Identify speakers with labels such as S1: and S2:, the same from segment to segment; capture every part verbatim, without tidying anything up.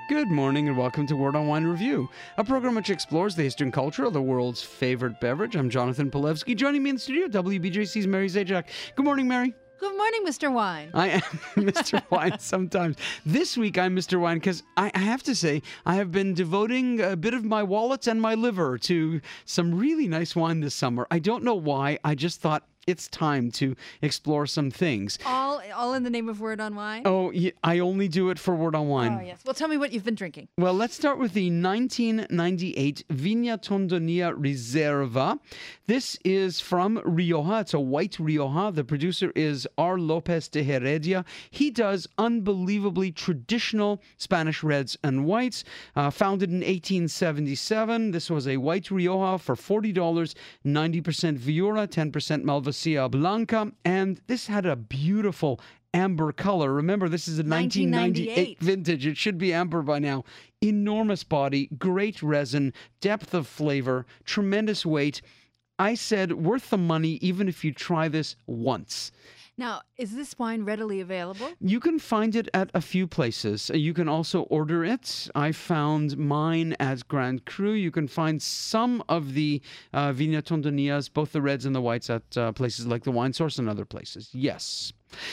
S1: Good morning and welcome to Word on Wine Review, a program which explores the history and culture of the world's favorite beverage. I'm Jonathan Polewski. Joining me in the studio, W B J C's Mary Zajac. Good morning, Mary.
S2: Good morning, Mister Wine.
S1: I am Mister Wine sometimes. This week I'm Mister Wine because I, I have to say I have been devoting a bit of my wallet and my liver to some really nice wine this summer. I don't know why. I just thought it's time to explore some things.
S2: All all in the name of Word on Wine?
S1: Oh, yeah, I only do it for Word on Wine.
S2: Oh, yes. Well, tell me what you've been drinking.
S1: Well, let's start with the nineteen ninety-eight Viña Tondonia Reserva. This is from Rioja. It's a white Rioja. The producer is R. Lopez de Heredia. He does unbelievably traditional Spanish reds and whites. Uh, founded in eighteen seventy-seven, this was a white Rioja for forty dollars, ninety percent Viura, ten percent Malvasia Blanca, and this had a beautiful amber color. Remember, this is a nineteen ninety-eight vintage. It should be amber by now. Enormous body, great resin, depth of flavor, tremendous weight. I said worth the money even if you try this once.
S2: Now, is this wine readily available?
S1: You can find it at a few places. You can also order it. I found mine at Grand Cru. You can find some of the uh, Viña Tondonias, both the reds and the whites, at uh, places like the Wine Source and other places. Yes.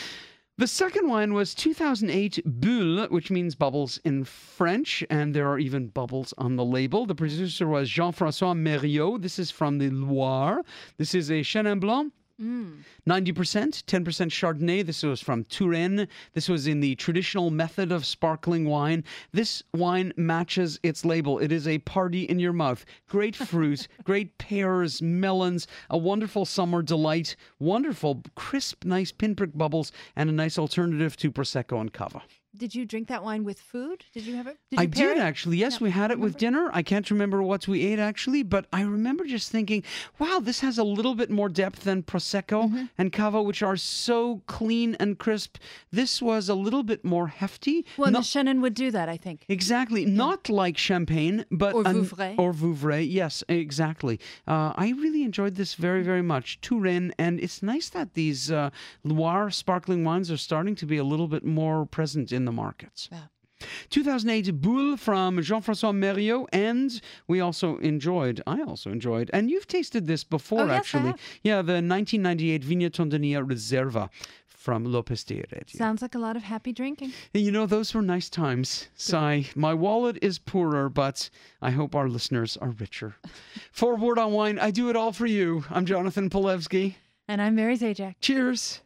S1: The second wine was two thousand eight Bulle, which means bubbles in French, and there are even bubbles on the label. The producer was Jean-François Mériot. This is from the Loire. This is a Chenin Blanc. Mm. ninety percent, ten percent Chardonnay. This was from Touraine. This was in the traditional method of sparkling wine. This wine matches its label. It is a party in your mouth. Great fruit, great pears, melons, a wonderful summer delight, wonderful, crisp, nice pinprick bubbles, and a nice alternative to Prosecco and Cava.
S2: Did you drink that wine with food? Did you have it? Did you
S1: I
S2: pair
S1: did
S2: it?
S1: actually. Yes,
S2: No,
S1: we had it with
S2: remember?
S1: dinner. I can't remember what we ate actually, but I remember just thinking, wow, this has a little bit more depth than Prosecco mm-hmm. and Cava, which are so clean and crisp. This was a little bit more hefty.
S2: Well,
S1: Not-
S2: the Chenin would do that, I think.
S1: Exactly. Yeah. Not like Champagne, but...
S2: Or
S1: an-
S2: Vouvray.
S1: Or Vouvray, yes, exactly. Uh, I really enjoyed this very, very much. Touraine, and it's nice that these uh, Loire sparkling wines are starting to be a little bit more present in the markets.
S2: Yeah.
S1: two thousand eight Bulle from Jean-François Mériot, and we also enjoyed, I also enjoyed, and you've tasted this before,
S2: oh, yes,
S1: actually.
S2: I have.
S1: Yeah, the nineteen ninety-eight Viña Tondonia Reserva from Lopez de Heredia.
S2: Sounds like a lot of happy drinking.
S1: And you know, those were nice times. Sigh. My wallet is poorer, but I hope our listeners are richer. For Word on Wine, I do it all for you. I'm Jonathan Polewski.
S2: And I'm Mary Zajac.
S1: Cheers.